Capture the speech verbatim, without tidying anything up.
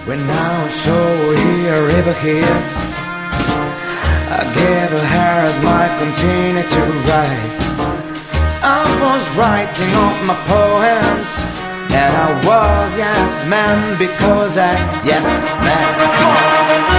When I saw here, river here, I gave her as my continue to write. I was writing all my poems, and I was yes man because I yes man. Come on.